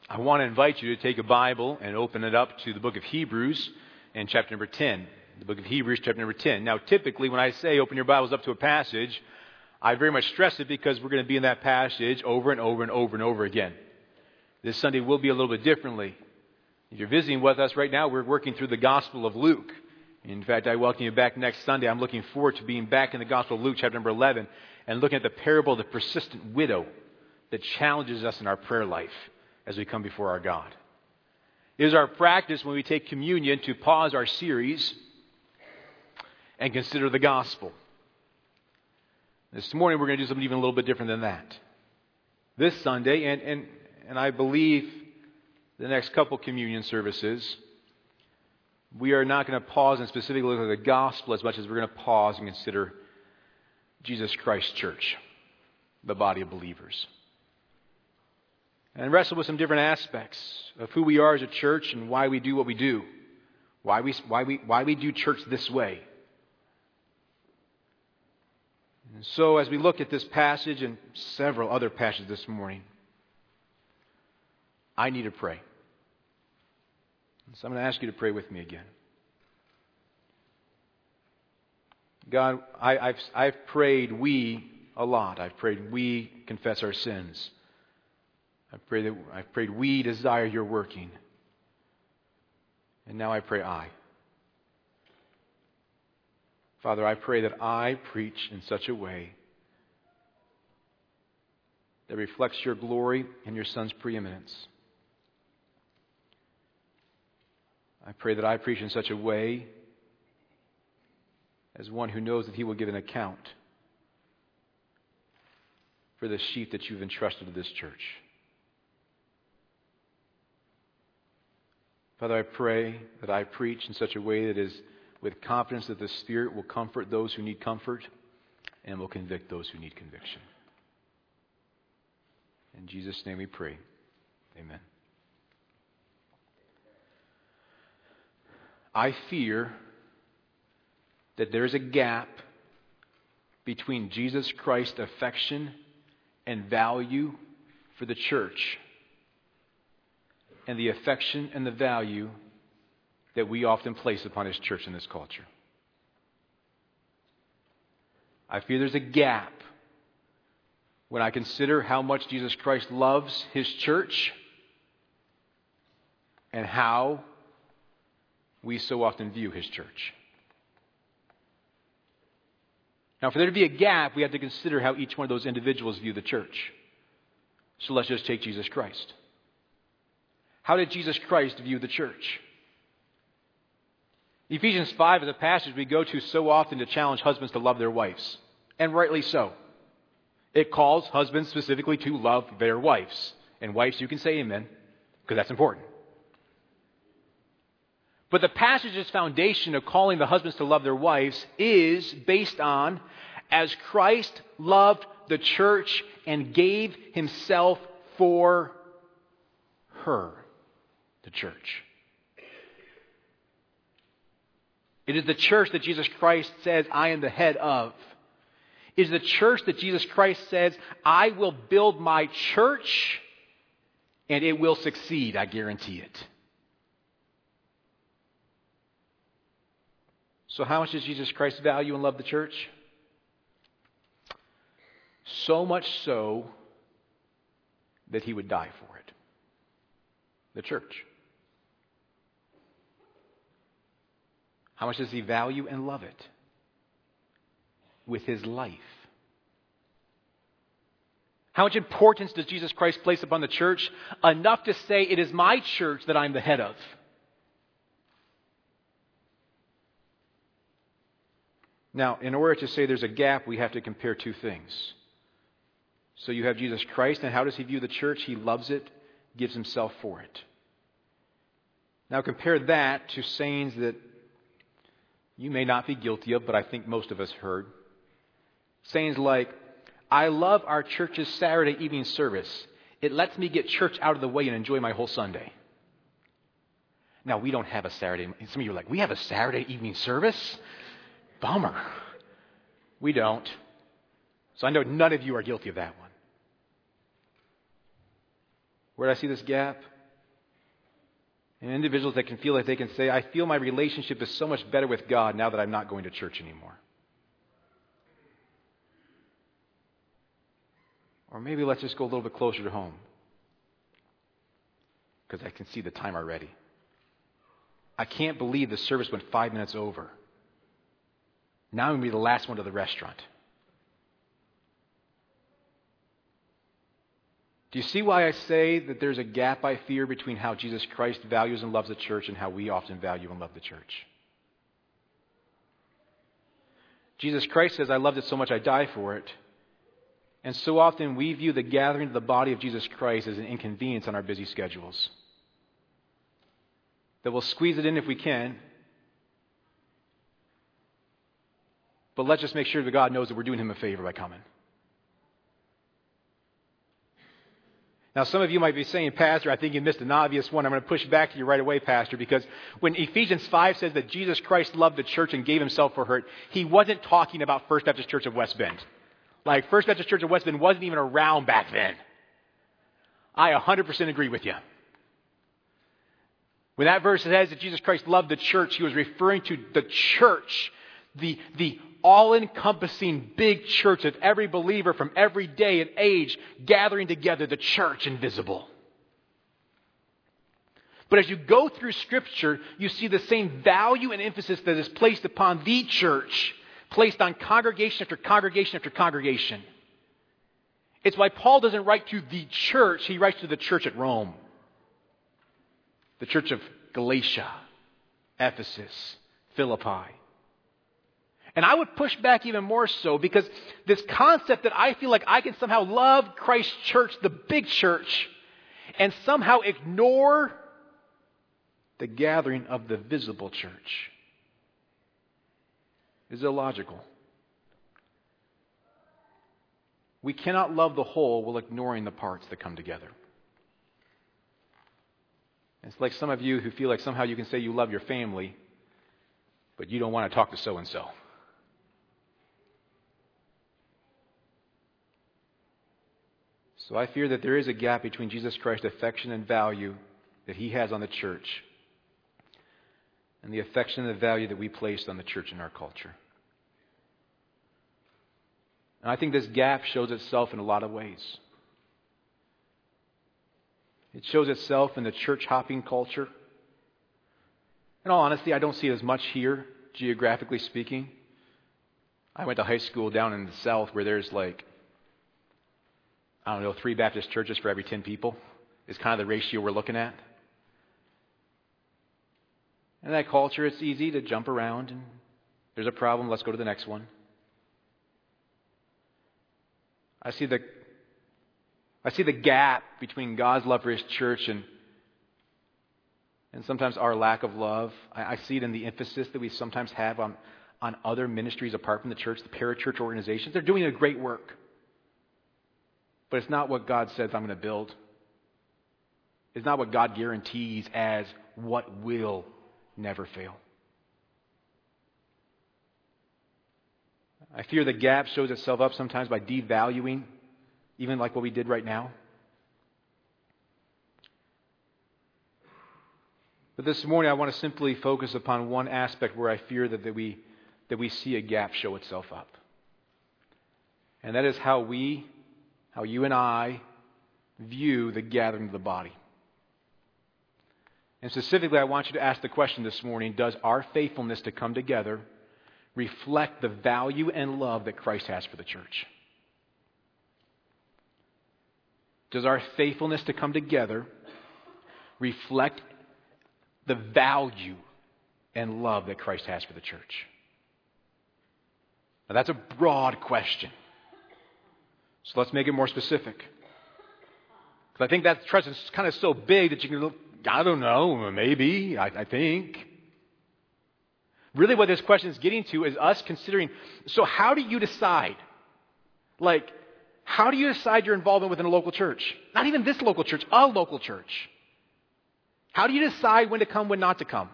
I want to invite you to take a Bible and open it up to the book of Hebrews and chapter number 10. The book of Hebrews, chapter number 10. Now, typically, when I say open your Bibles up to a passage, I very much stress it because we're going to be in that passage over and over and over and over again. This Sunday will be a little bit differently. If you're visiting with us right now, we're working through the Gospel of Luke. In fact, I welcome you back next Sunday. I'm looking forward to being back in the Gospel of Luke, chapter number 11, and looking at the parable of the persistent widow that challenges us in our prayer life as we come before our God. It is our practice when we take communion to pause our series and consider the gospel. This morning we're going to do something even a little bit different than that. This Sunday, and I believe the next couple communion services, we are not going to pause and specifically look at the gospel as much as we're going to pause and consider Jesus Christ Church, the body of believers. And wrestle with some different aspects of who we are as a church and why we do what we do. Why we do church this way. And so as we look at this passage and several other passages this morning, I need to pray. So I'm going to ask you to pray with me again. God, I've prayed a lot. I've prayed we confess our sins. I've prayed we desire your working. And now I pray I. Father, I pray that I preach in such a way that reflects your glory and your Son's preeminence. I pray that I preach in such a way as one who knows that he will give an account for the sheep that you've entrusted to this church. Father, I pray that I preach in such a way that is with confidence that the Spirit will comfort those who need comfort and will convict those who need conviction. In Jesus' name we pray. Amen. I fear that there is a gap between Jesus Christ's affection and value for the church and the affection and the value that we often place upon His church in this culture. I fear there's a gap when I consider how much Jesus Christ loves His church and how we so often view His church. Now, for there to be a gap, we have to consider how each one of those individuals view the church. So let's just take Jesus Christ. How did Jesus Christ view the church? Ephesians 5 is a passage we go to so often to challenge husbands to love their wives. And rightly so. It calls husbands specifically to love their wives. And wives, you can say amen, because that's important. But the passage's foundation of calling the husbands to love their wives is based on, as Christ loved the church and gave Himself for her, the church. It is the church that Jesus Christ says, I am the head of. It is the church that Jesus Christ says, I will build my church and it will succeed, I guarantee it. So how much does Jesus Christ value and love the church? So much so that He would die for it. The church. How much does He value and love it? With His life. How much importance does Jesus Christ place upon the church? Enough to say, it is my church that I'm the head of. Now, in order to say there's a gap, we have to compare two things. So you have Jesus Christ, and how does He view the church? He loves it, gives Himself for it. Now compare that to sayings that you may not be guilty of, but I think most of us heard. Sayings like, I love our church's Saturday evening service. It lets me get church out of the way and enjoy my whole Sunday. Now, we don't have a Saturday. Some of you are like, we have a Saturday evening service? Bummer. We don't. So I know none of you are guilty of that one. Where do I see this gap? And individuals that can feel like they can say, I feel my relationship is so much better with God now that I'm not going to church anymore. Or maybe let's just go a little bit closer to home, because I can see the time already. I can't believe the service went 5 minutes over. Now I'm going to be the last one to the restaurant. Do you see why I say that there's a gap, I fear, between how Jesus Christ values and loves the church and how we often value and love the church? Jesus Christ says, I loved it so much I die for it. And so often we view the gathering of the body of Jesus Christ as an inconvenience on our busy schedules. That we'll squeeze it in if we can. But let's just make sure that God knows that we're doing Him a favor by coming. Now, some of you might be saying, Pastor, I think you missed an obvious one. I'm going to push back to you right away, Pastor, because when Ephesians 5 says that Jesus Christ loved the church and gave Himself for her, He wasn't talking about First Baptist Church of West Bend. Like, First Baptist Church of West Bend wasn't even around back then. I 100% agree with you. When that verse says that Jesus Christ loved the church, He was referring to the church, the all-encompassing big church of every believer from every day and age gathering together, the church invisible. But as you go through Scripture, you see the same value and emphasis that is placed upon the church, placed on congregation after congregation after congregation. It's why Paul doesn't write to the church, he writes to the church at Rome. The church of Galatia, Ephesus, Philippi. And I would push back even more so, because this concept that I feel like I can somehow love Christ's church, the big church, and somehow ignore the gathering of the visible church is illogical. We cannot love the whole while ignoring the parts that come together. It's like some of you who feel like somehow you can say you love your family, but you don't want to talk to so-and-so. So I fear that there is a gap between Jesus Christ's affection and value that He has on the church and the affection and the value that we place on the church in our culture. And I think this gap shows itself in a lot of ways. It shows itself in the church-hopping culture. In all honesty, I don't see it as much here, geographically speaking. I went to high school down in the South where there's 3 Baptist churches for every 10 people is kind of the ratio we're looking at. In that culture, it's easy to jump around, and there's a problem, let's go to the next one. I see the gap between God's love for His church and sometimes our lack of love. I see it in the emphasis that we sometimes have on other ministries apart from the church, the parachurch organizations. They're doing a great work. But it's not what God says I'm going to build. It's not what God guarantees as what will never fail. I fear the gap shows itself up sometimes by devaluing, even like what we did right now. But this morning I want to simply focus upon one aspect where I fear that we see a gap show itself up. And that is how you and I view the gathering of the body. And specifically, I want you to ask the question this morning, does our faithfulness to come together reflect the value and love that Christ has for the church? Does our faithfulness to come together reflect the value and love that Christ has for the church? Now, that's a broad question. So let's make it more specific. Because I think that trust is kind of so big that you can look, I don't know, maybe, I think. Really what this question is getting to is us considering, so how do you decide? How do you decide your involvement within a local church? Not even this local church, a local church. How do you decide when to come, when not to come?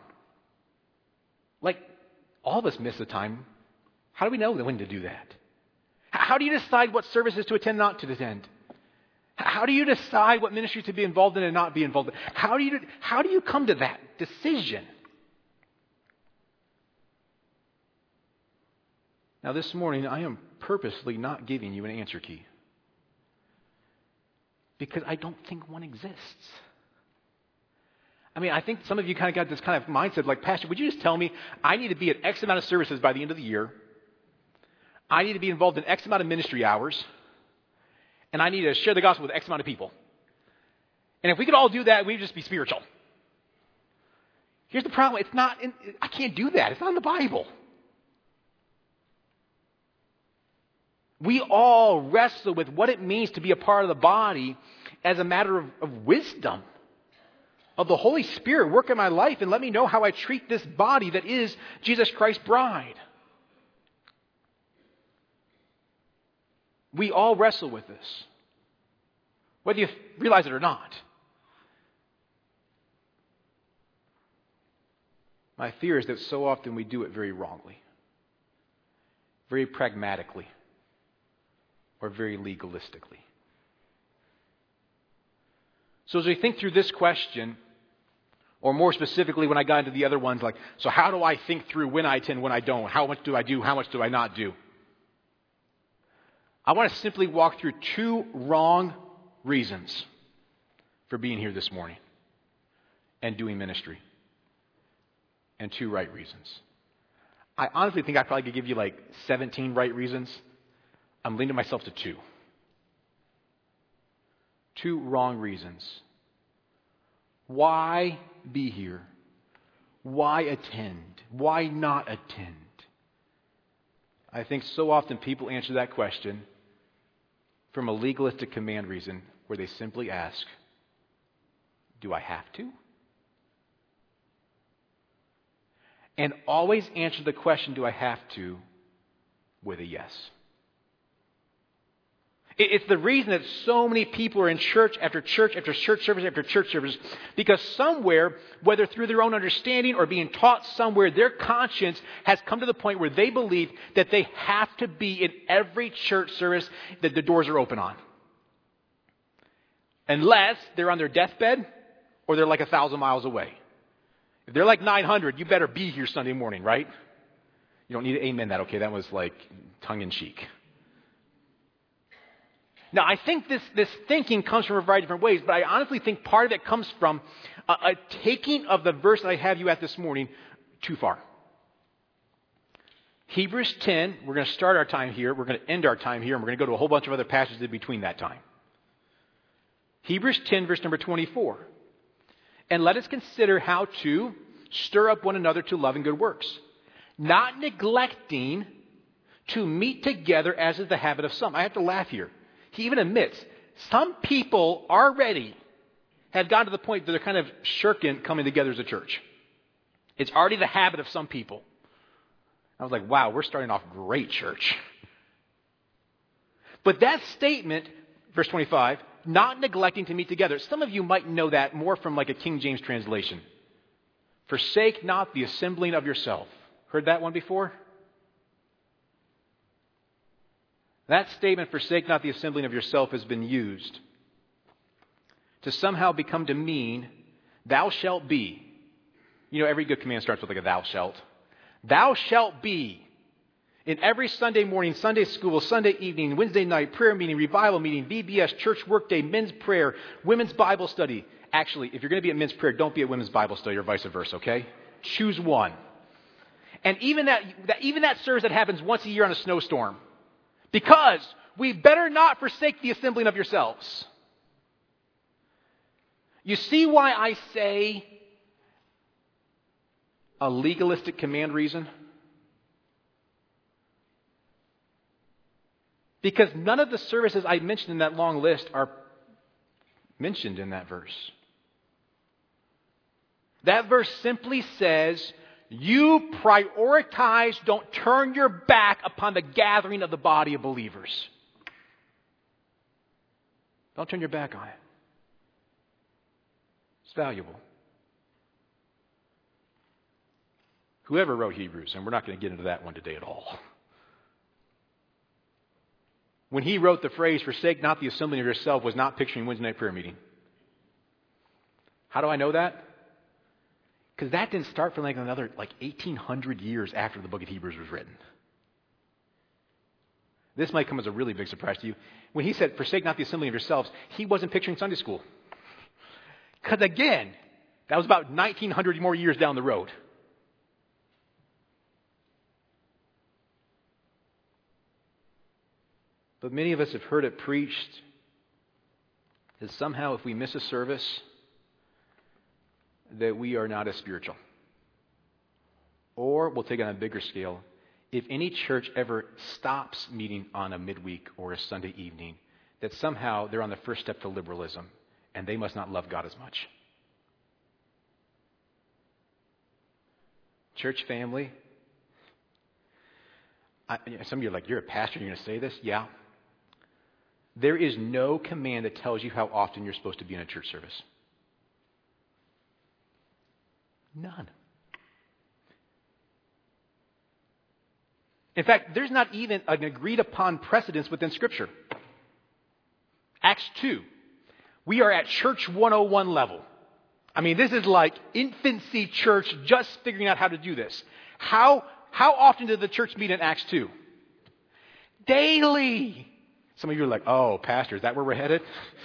All of us miss the time. How do we know when to do that? How do you decide what services to attend, not to attend? How do you decide what ministry to be involved in and not be involved in? How do you come to that decision? Now, this morning, I am purposely not giving you an answer key because I don't think one exists. I mean, I think some of you kind of got this kind of mindset like, Pastor, would you just tell me I need to be at X amount of services by the end of the year? I need to be involved in X amount of ministry hours. And I need to share the gospel with X amount of people. And if we could all do that, we'd just be spiritual. Here's the problem. I can't do that. It's not in the Bible. We all wrestle with what it means to be a part of the body as a matter of wisdom, of the Holy Spirit work in my life and let me know how I treat this body that is Jesus Christ's bride. We all wrestle with this, whether you realize it or not. My fear is that so often we do it very wrongly, very pragmatically, or very legalistically. So as we think through this question, or more specifically when I got into the other ones, like, so how do I think through when I attend, when I don't? How much do I do? How much do I not do? I want to simply walk through 2 wrong reasons for being here this morning and doing ministry, and 2 right reasons. I honestly think I probably could give you like 17 right reasons. I'm leaning myself to 2. 2 wrong reasons. Why be here? Why attend? Why not attend? I think so often people answer that question from a legalistic command reason where they simply ask, do I have to? And always answer the question, do I have to, with a yes. It's the reason that so many people are in church after church after church service after church service, because somewhere, whether through their own understanding or being taught somewhere, their conscience has come to the point where they believe that they have to be in every church service that the doors are open on. Unless they're on their deathbed or they're like 1,000 miles away. If they're like 900, you better be here Sunday morning, right? You don't need to amen that, okay? That was like tongue-in-cheek. Now, I think this thinking comes from a variety of different ways, but I honestly think part of it comes from a taking of the verse that I have you at this morning too far. Hebrews 10, we're going to start our time here, we're going to end our time here, and we're going to go to a whole bunch of other passages in between that time. Hebrews 10, verse number 24. And let us consider how to stir up one another to love and good works, not neglecting to meet together as is the habit of some. I have to laugh here. He even admits some people already have gotten to the point that they're kind of shirking coming together as a church. It's already the habit of some people. I was like, wow, we're starting off great, church. But that statement, verse 25, not neglecting to meet together. Some of you might know that more from like a King James translation. Forsake not the assembling of yourself. Heard that one before? That statement, forsake not the assembling of yourself, has been used to somehow become to mean, thou shalt be. You know, every good command starts with like a thou shalt. Thou shalt be in every Sunday morning, Sunday school, Sunday evening, Wednesday night, prayer meeting, revival meeting, VBS, church workday, men's prayer, women's Bible study. Actually, if you're going to be at men's prayer, don't be at women's Bible study or vice versa, okay? Choose one. And even that service that happens once a year on a snowstorm. Because we better not forsake the assembling of yourselves. You see why I say a legalistic command reason? Because none of the services I mentioned in that long list are mentioned in that verse. That verse simply says, you prioritize, don't turn your back upon the gathering of the body of believers. Don't turn your back on it. It's valuable. Whoever wrote Hebrews, and we're not going to get into that one today at all. when he wrote the phrase, forsake not the assembling of yourself, was not picturing Wednesday night prayer meeting. How do I know that? Because that didn't start for another 1,800 years after the book of Hebrews was written. This might come as a really big surprise to you. When he said, forsake not the assembling of yourselves, he wasn't picturing Sunday school. Because again, that was about 1,900 more years down the road. But many of us have heard it preached that somehow if we miss a service, that we are not as spiritual. Or we'll take it on a bigger scale. If any church ever stops meeting on a midweek or a Sunday evening, that somehow they're on the first step to liberalism and they must not love God as much. Church family, some of you are like, you're a pastor, you're going to say this? Yeah. There is no command that tells you how often you're supposed to be in a church service. None. In fact, there's not even an agreed upon precedence within Scripture. Acts 2. We are at church 101 level. I mean, this is like infancy church just figuring out how to do this. How often did the church meet in Acts 2? Daily. Some of you are like, oh, pastor, is that where we're headed?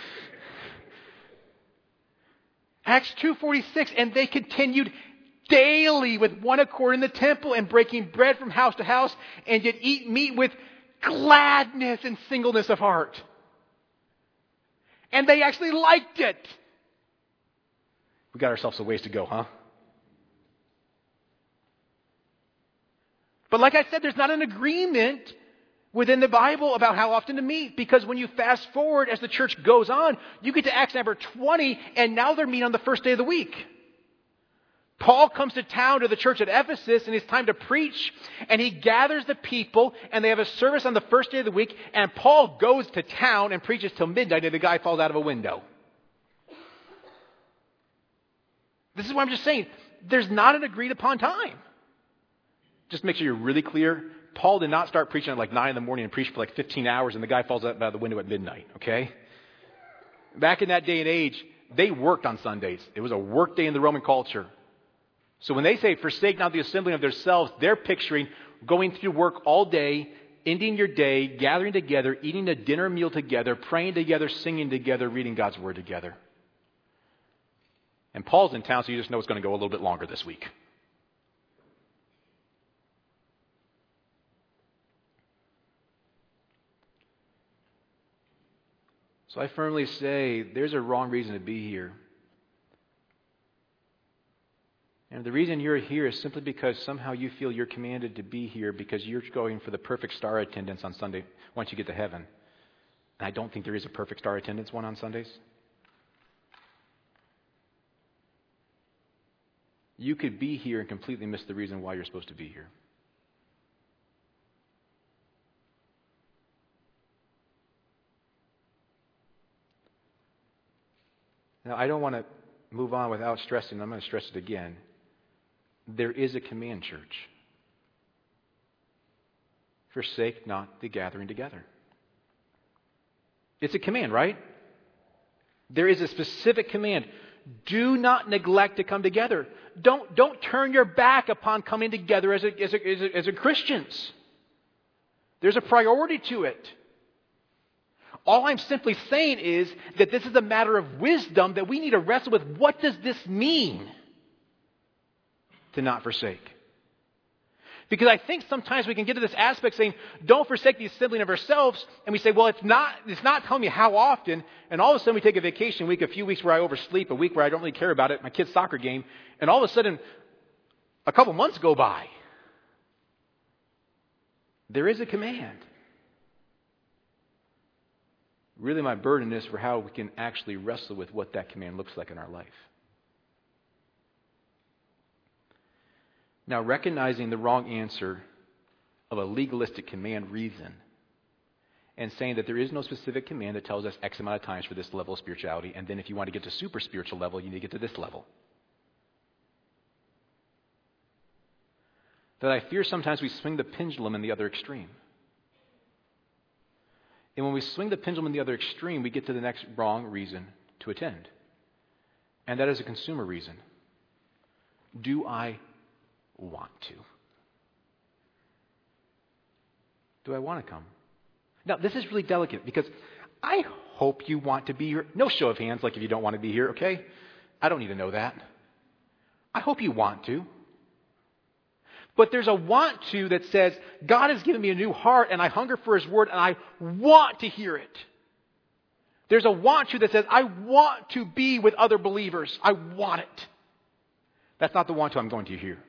Acts 2:46, and they continued daily with one accord in the temple and breaking bread from house to house, and did eat meat with gladness and singleness of heart. And they actually liked it. We got ourselves a ways to go, huh? But like I said, there's not an agreement within the Bible about how often to meet, because when you fast forward as the church goes on, you get to Acts number 20, and now they're meeting on the first day of the week. Paul comes to town to the church at Ephesus, and it's time to preach, and he gathers the people, and they have a service on the first day of the week, and Paul goes to town and preaches till midnight, and the guy falls out of a window. This is what I'm just saying. There's not an agreed upon time. Just make sure you're really clear. Paul did not start preaching at 9 in the morning and preach for 15 hours and the guy falls out of the window at midnight, okay? Back in that day and age, they worked on Sundays. It was a work day in the Roman culture. So when they say, forsake not the assembling of themselves, they're picturing going through work all day, ending your day, gathering together, eating a dinner meal together, praying together, singing together, reading God's Word together. And Paul's in town, so you just know it's going to go a little bit longer this week. So I firmly say there's a wrong reason to be here. And the reason you're here is simply because somehow you feel you're commanded to be here because you're going for the perfect star attendance on Sunday once you get to heaven. And I don't think there is a perfect star attendance one on Sundays. You could be here and completely miss the reason why you're supposed to be here. Now, I don't want to move on without stressing, I'm going to stress it again. There is a command, church. Forsake not the gathering together. It's a command, right? There is a specific command. Do not neglect to come together. Don't turn your back upon coming together as a Christians. There's a priority to it. All I'm simply saying is that this is a matter of wisdom that we need to wrestle with. What does this mean to not forsake? Because I think sometimes we can get to this aspect saying, don't forsake the assembling of ourselves. And we say, well, it's not telling me how often. And all of a sudden we take a vacation week, a few weeks where I oversleep, a week where I don't really care about it, my kid's soccer game. And all of a sudden, a couple months go by. There is a command. Really, my burden is for how we can actually wrestle with what that command looks like in our life. Now, recognizing the wrong answer of a legalistic command reason and saying that there is no specific command that tells us X amount of times for this level of spirituality, and then if you want to get to super spiritual level, you need to get to this level. That I fear sometimes we swing the pendulum in the other extreme. And when we swing the pendulum in the other extreme, we get to the next wrong reason to attend. And that is a consumer reason. Do I want to? Do I want to come? Now, this is really delicate because I hope you want to be here. No show of hands like if you don't want to be here, okay? I don't need to know that. I hope you want to. But there's a want to that says, God has given me a new heart and I hunger for His Word and I want to hear it. There's a want to that says, I want to be with other believers. I want it. That's not the want to I'm going to here.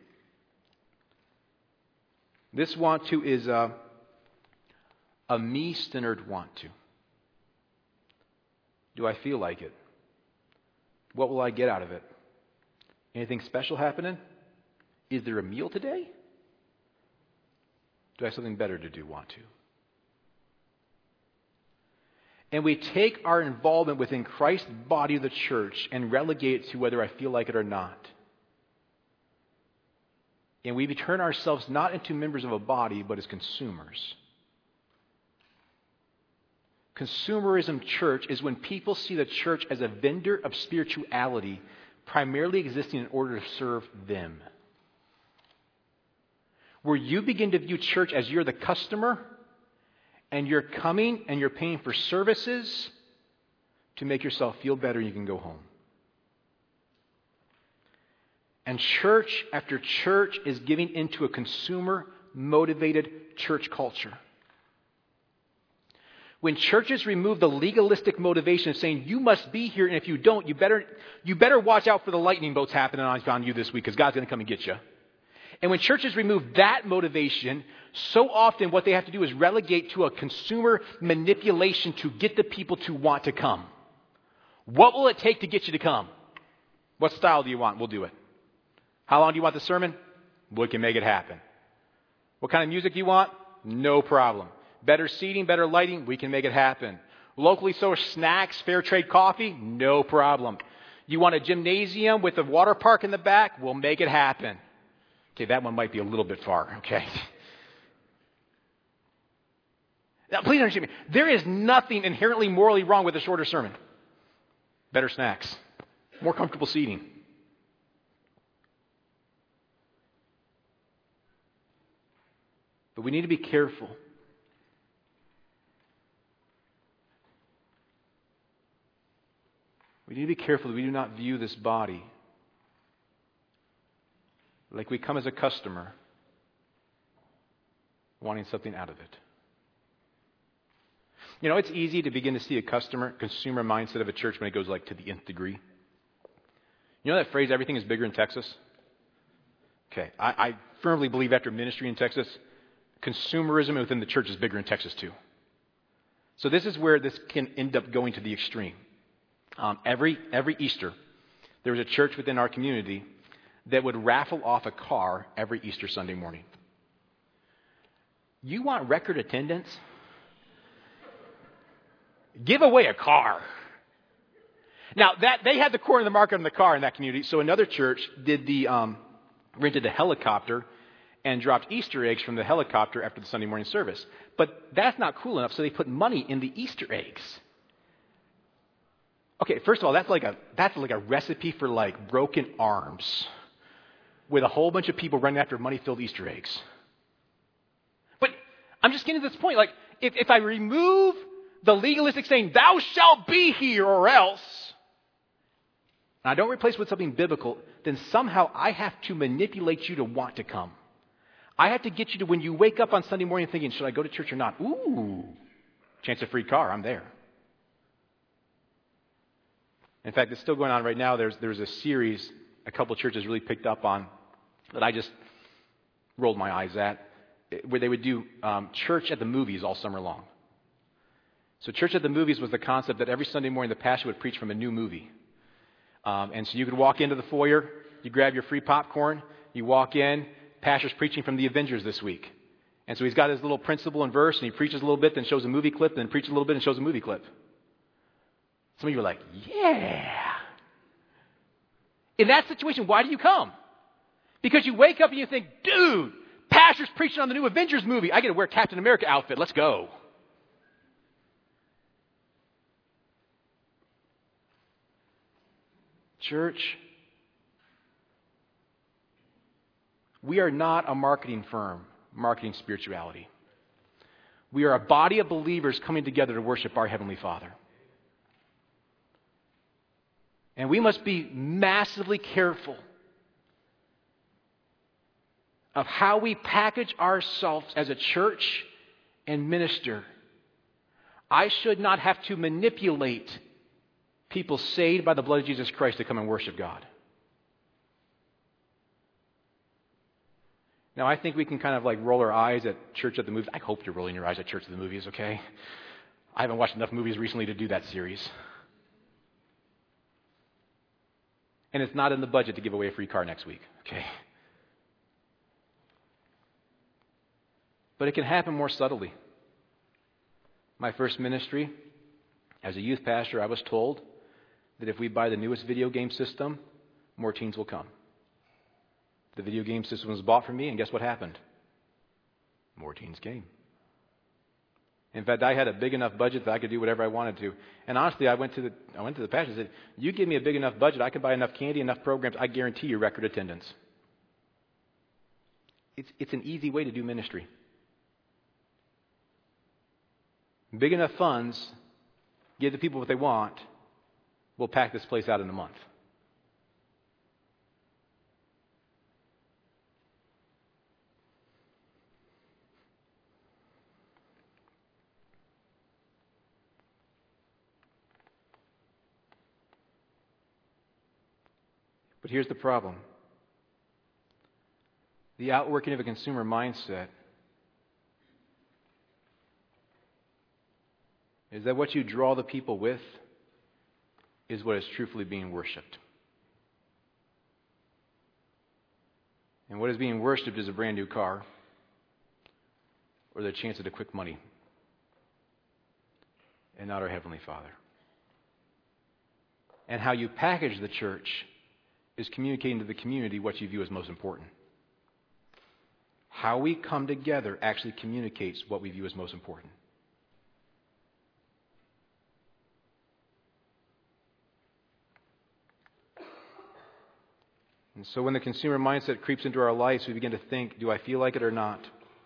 This want to is a me-centered want to. Do I feel like it? What will I get out of it? Anything special happening? Is there a meal today? Do I have something better to do? Want to? And we take our involvement within Christ's body of the church and relegate it to whether I feel like it or not. And we turn ourselves not into members of a body, but as consumers. Consumerism church is when people see the church as a vendor of spirituality, primarily existing in order to serve them. Where you begin to view church as you're the customer, and you're coming and you're paying for services to make yourself feel better and you can go home. And church after church is giving into a consumer-motivated church culture. When churches remove the legalistic motivation of saying, you must be here, and if you don't, you better watch out for the lightning bolts happening on you this week because God's going to come and get you. And when churches remove that motivation, so often what they have to do is relegate to a consumer manipulation to get the people to want to come. What will it take to get you to come? What style do you want? We'll do it. How long do you want the sermon? We can make it happen. What kind of music do you want? No problem. Better seating, better lighting, we can make it happen. Locally sourced snacks, fair trade coffee, no problem. You want a gymnasium with a water park in the back? We'll make it happen. Okay, that one might be a little bit far, okay? Now, please understand me. There is nothing inherently morally wrong with a shorter sermon. Better snacks, more comfortable seating. But we need to be careful. We need to be careful that we do not view this body like we come as a customer wanting something out of it. You know, it's easy to begin to see a consumer mindset of a church when it goes like to the nth degree. You know that phrase, everything is bigger in Texas? Okay, I firmly believe after ministry in Texas, consumerism within the church is bigger in Texas too. So this is where this can end up going to the extreme. Every Easter, there was a church within our community that would raffle off a car every Easter Sunday morning. You want record attendance? Give away a car. Now, that they had the corner of the market on the car in that community, so another church did rented a helicopter and dropped Easter eggs from the helicopter after the Sunday morning service. But that's not cool enough, so they put money in the Easter eggs. Okay, first of all, that's like a recipe for like broken arms with a whole bunch of people running after money-filled Easter eggs. But I'm just getting to this point. Like, if I remove the legalistic saying, thou shalt be here or else, and I don't replace it with something biblical, then somehow I have to manipulate you to want to come. I have to get you to, when you wake up on Sunday morning thinking, should I go to church or not? Ooh, chance of free car, I'm there. In fact, it's still going on right now. There's a series a couple of churches really picked up on that I just rolled my eyes at, where they would do church at the movies all summer long. So church at the movies was the concept that every Sunday morning the pastor would preach from a new movie. And so you could walk into the foyer, you grab your free popcorn, you walk in, pastor's preaching from the Avengers this week. And so he's got his little principle and verse, and he preaches a little bit, then shows a movie clip, then preaches a little bit and shows a movie clip. Some of you are like, yeah. In that situation, why do you come? Because you wake up and you think, dude, pastor's preaching on the new Avengers movie. I get to wear Captain America outfit. Let's go. Church, we are not a marketing firm, marketing spirituality. We are a body of believers coming together to worship our Heavenly Father. And we must be massively careful of how we package ourselves as a church and minister. I should not have to manipulate people saved by the blood of Jesus Christ to come and worship God. Now, I think we can kind of like roll our eyes at church at the movies. I hope you're rolling your eyes at church at the movies, okay? I haven't watched enough movies recently to do that series. And it's not in the budget to give away a free car next week, okay? But it can happen more subtly. My first ministry, as a youth pastor, I was told that if we buy the newest video game system, more teens will come. The video game system was bought for me, and guess what happened? More teens came. In fact, I had a big enough budget that I could do whatever I wanted to. And honestly, I went to the pastor and said, you give me a big enough budget, I can buy enough candy, enough programs, I guarantee you record attendance. It's an easy way to do ministry. Big enough funds, give the people what they want, we'll pack this place out in a month. But here's the problem. The outworking of a consumer mindset is that what you draw the people with is what is truthfully being worshipped. And what is being worshipped is a brand new car or the chance at a quick money, and not our Heavenly Father. And how you package the church is communicating to the community what you view as most important. How we come together actually communicates what we view as most important. And so when the consumer mindset creeps into our lives, we begin to think, do I feel like it or not?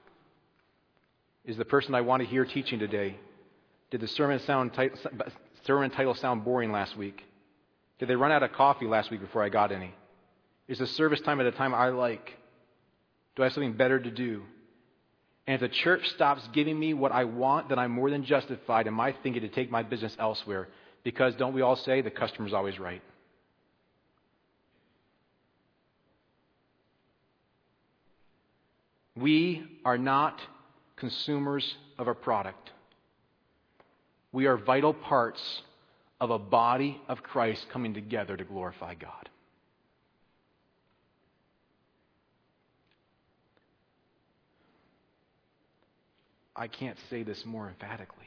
Is the person I want to hear teaching today? Did the sermon title sound boring last week? Did they run out of coffee last week before I got any? Is the service time at a time I like? Do I have something better to do? And if the church stops giving me what I want, then I'm more than justified in my thinking to take my business elsewhere. Because don't we all say the customer's always right? We are not consumers of a product. We are vital parts of a body of Christ coming together to glorify God. I can't say this more emphatically.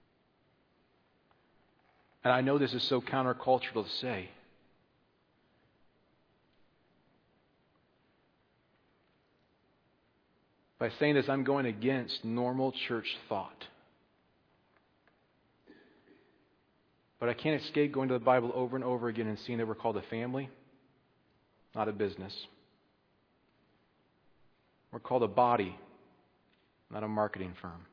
And I know this is so countercultural to say. By saying this, I'm going against normal church thought. But I can't escape going to the Bible over and over again and seeing that we're called a family, not a business. We're called a body, not a marketing firm.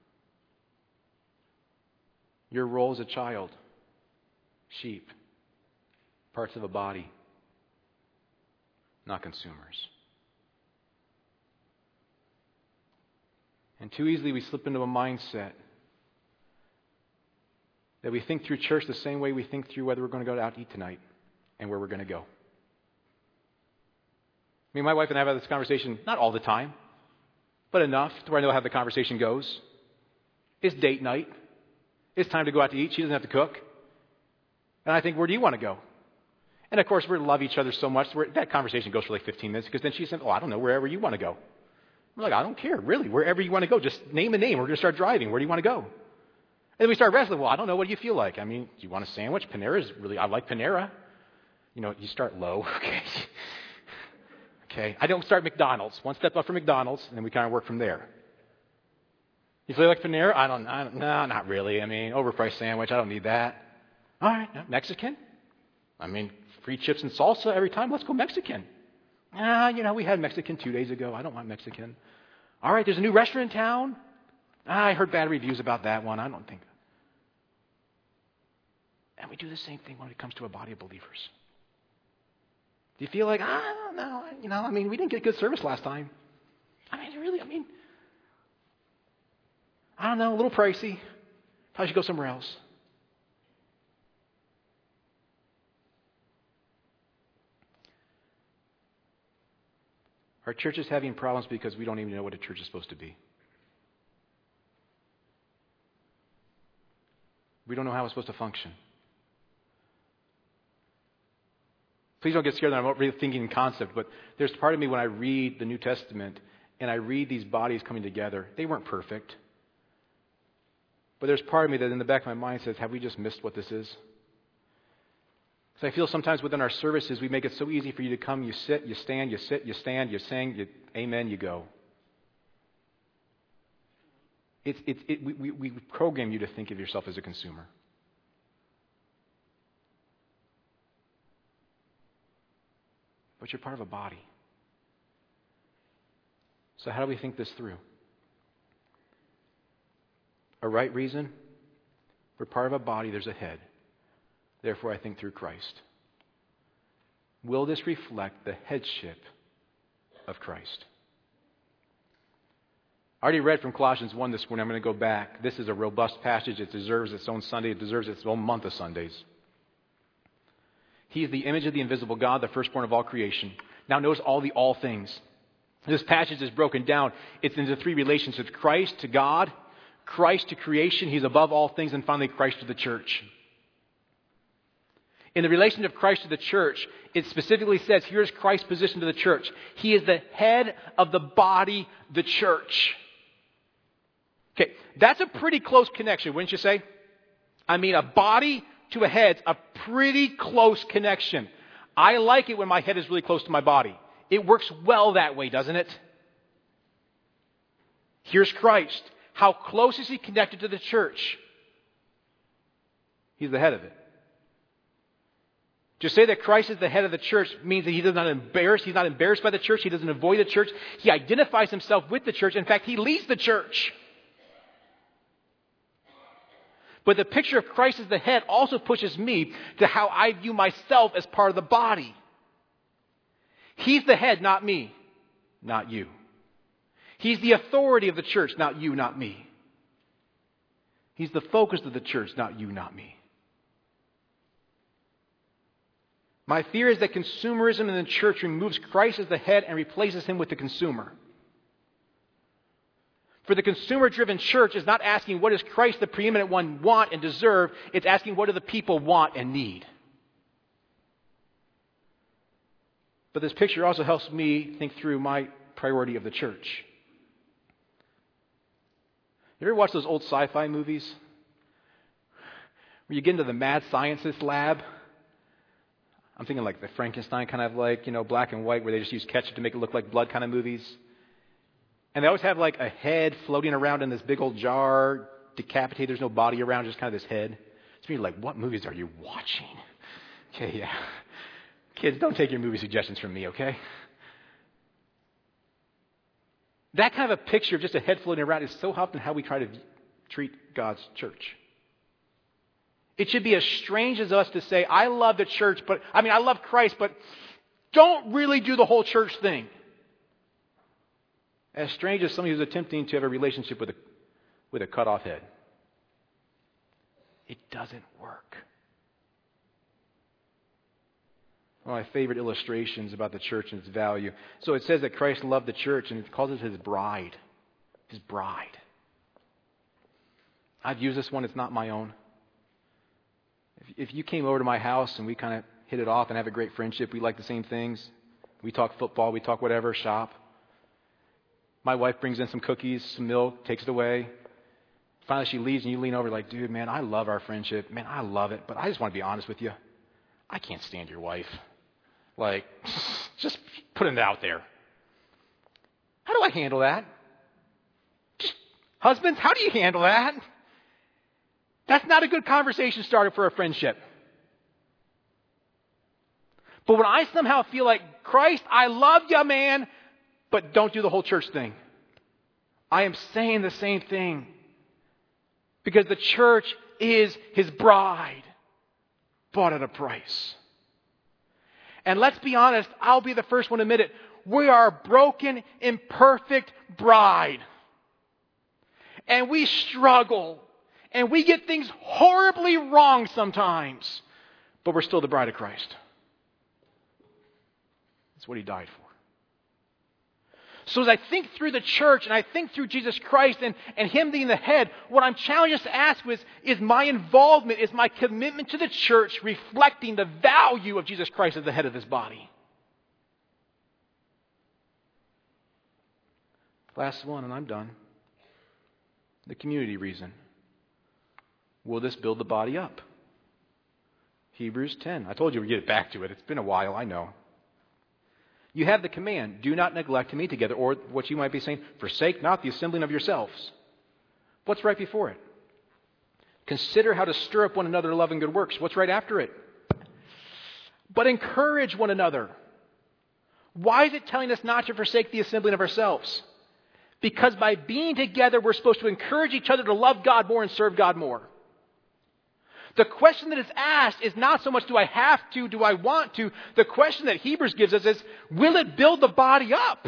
Your role as a child, sheep, parts of a body, not consumers. And too easily we slip into a mindset that we think through church the same way we think through whether we're going to go out to eat tonight and where we're going to go. I mean, my wife and I have had this conversation, not all the time, but enough to where I know how the conversation goes. It's date night. It's time to go out to eat. She doesn't have to cook. And I think, where do you want to go? And of course, we love each other so much, that conversation goes for like 15 minutes because then she said, I don't know, wherever you want to go. I'm like, I don't care, really, wherever you want to go. Just name a name. We're going to start driving. Where do you want to go? And then we start wrestling. Well, I don't know. What do you feel like? I mean, do you want a sandwich? Panera's really, I like Panera. You know, you start low. Okay. Okay. I don't start McDonald's. One step up from McDonald's, and then we kind of work from there. You feel like Panera? No, not really. I mean, overpriced sandwich. I don't need that. All right. Mexican? I mean, free chips and salsa every time. Let's go Mexican. We had Mexican 2 days ago. I don't want Mexican. All right, there's a new restaurant in town. I heard bad reviews about that one. I don't think. And we do the same thing when it comes to a body of believers. Do you feel like, no, we didn't get good service last time. I don't know, a little pricey. Probably should go somewhere else. Our church is having problems because we don't even know what a church is supposed to be. We don't know how it's supposed to function. Please don't get scared that I'm not really thinking in concept, but there's part of me when I read the New Testament and I read these bodies coming together. They weren't perfect. But there's part of me that in the back of my mind says, have we just missed what this is? Because I feel sometimes within our services, we make it so easy for you to come, you sit, you stand, you sit, you stand, you sing, you amen, you go. We program you to think of yourself as a consumer. But you're part of a body. So how do we think this through? A right reason? We're part of a body, there's a head. Therefore, I think through Christ. Will this reflect the headship of Christ? I already read from Colossians 1 this morning. I'm going to go back. This is a robust passage. It deserves its own Sunday. It deserves its own month of Sundays. He is the image of the invisible God, the firstborn of all creation. Now notice all things. This passage is broken down. It's into three relationships. Christ to God, Christ to creation. He's above all things. And finally, Christ to the church. In the relation of Christ to the church, it specifically says, here's Christ's position to the church. He is the head of the body, the church. Okay, that's a pretty close connection, wouldn't you say? A body to a head's a pretty close connection. I like it when my head is really close to my body. It works well that way, doesn't it? Here's Christ. How close is he connected to the church? He's the head of it. To say that Christ is the head of the church means that he's not embarrassed by the church. He doesn't avoid the church. He identifies himself with the church. In fact, he leads the church. But the picture of Christ as the head also pushes me to how I view myself as part of the body. He's the head, not me, not you. He's the authority of the church, not you, not me. He's the focus of the church, not you, not me. My fear is that consumerism in the church removes Christ as the head and replaces him with the consumer. For the consumer-driven church is not asking what does Christ, the preeminent one, want and deserve. It's asking what do the people want and need. But this picture also helps me think through my priority of the church. You ever watch those old sci-fi movies? Where you get into the mad scientist lab? I'm thinking like the Frankenstein kind of black and white where they just use ketchup to make it look like blood kind of movies. And they always have like a head floating around in this big old jar, decapitated. There's no body around, just kind of this head. So you're like, what movies are you watching? Okay, yeah. Kids, don't take your movie suggestions from me, okay? That kind of a picture of just a head floating around is so often how we try to treat God's church. It should be as strange as us to say, I love the church, I love Christ, but don't really do the whole church thing. As strange as somebody who's attempting to have a relationship with a cut-off head. It doesn't work. One of my favorite illustrations about the church and its value. So it says that Christ loved the church and it calls it his bride. His bride. I've used this one, it's not my own. If you came over to my house and we kind of hit it off and have a great friendship, we like the same things. We talk football, we talk whatever, shop. My wife brings in some cookies, some milk, takes it away. Finally she leaves and you lean over like, dude, man, I love our friendship. Man, I love it. But I just want to be honest with you. I can't stand your wife. Like, just putting it out there. How do I handle that? Just, husbands, how do you handle that? That's not a good conversation starter for a friendship. But when I somehow feel like, Christ, I love you, man, but don't do the whole church thing, I am saying the same thing. Because the church is his bride, bought at a price. And let's be honest, I'll be the first one to admit it. We are a broken, imperfect bride. And we struggle. And we get things horribly wrong sometimes. But we're still the bride of Christ. That's what he died for. So as I think through the church and I think through Jesus Christ and him being the head, what I'm challenged us to ask is my involvement, is my commitment to the church reflecting the value of Jesus Christ as the head of this body? Last one, and I'm done. The community reason. Will this build the body up? Hebrews 10. I told you we'd get back to it. It's been a while, I know. You have the command, do not neglect to meet together, or what you might be saying, forsake not the assembling of yourselves. What's right before it? Consider how to stir up one another to love and good works. What's right after it? But encourage one another. Why is it telling us not to forsake the assembling of ourselves? Because by being together, we're supposed to encourage each other to love God more and serve God more. The question that is asked is not so much do I have to, do I want to. The question that Hebrews gives us is, will it build the body up?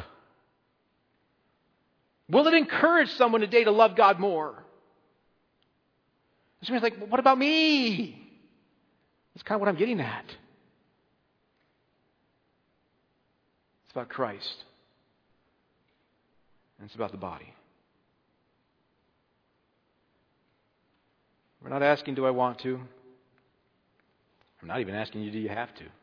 Will it encourage someone today to love God more? Somebody's like, well, what about me? That's kind of what I'm getting at. It's about Christ. And it's about the body. We're not asking, do I want to? I'm not even asking you, do you have to?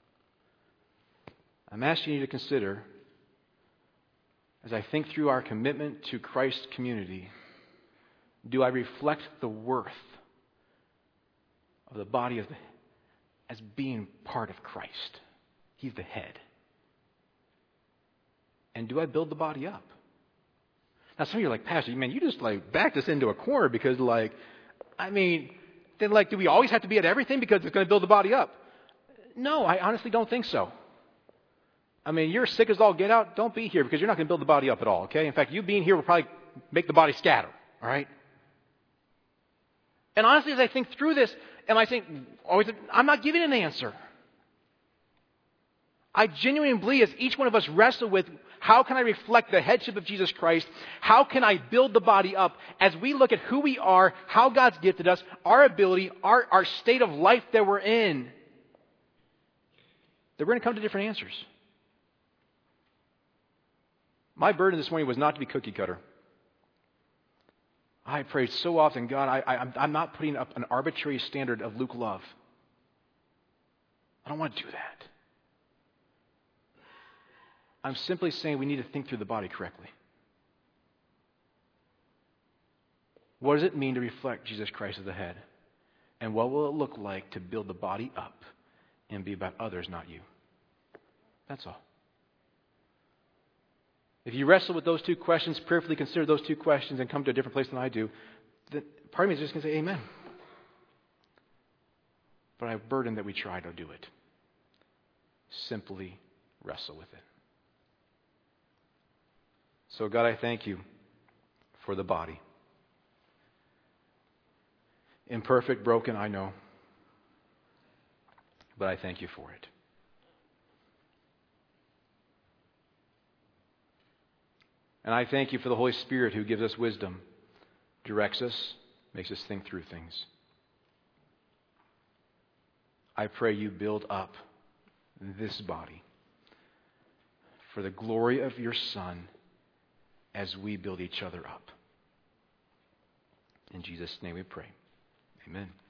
I'm asking you to consider, as I think through our commitment to Christ's community, do I reflect the worth of the body as being part of Christ? He's the head. And do I build the body up? Now some of you are like, Pastor, man, you just backed us into a corner because then do we always have to be at everything because it's going to build the body up? No, I honestly don't think so. You're sick as all get out. Don't be here because you're not going to build the body up at all, okay? In fact, you being here will probably make the body scatter, all right? And honestly, as I think through this, I'm not giving an answer. I genuinely believe as each one of us wrestle with how can I reflect the headship of Jesus Christ, how can I build the body up as we look at who we are, how God's gifted us, our ability, our state of life that we're in, that we're going to come to different answers. My burden this morning was not to be cookie cutter. I prayed so often, God, I'm not putting up an arbitrary standard of Luke love. I don't want to do that. I'm simply saying we need to think through the body correctly. What does it mean to reflect Jesus Christ as the head? And what will it look like to build the body up and be about others, not you? That's all. If you wrestle with those two questions, prayerfully consider those two questions and come to a different place than I do, then part of me is just going to say amen. But I have a burden that we try to do it. Simply wrestle with it. So God, I thank you for the body. Imperfect, broken, I know. But I thank you for it. And I thank you for the Holy Spirit who gives us wisdom, directs us, makes us think through things. I pray you build up this body for the glory of your Son as we build each other up. In Jesus' name we pray. Amen.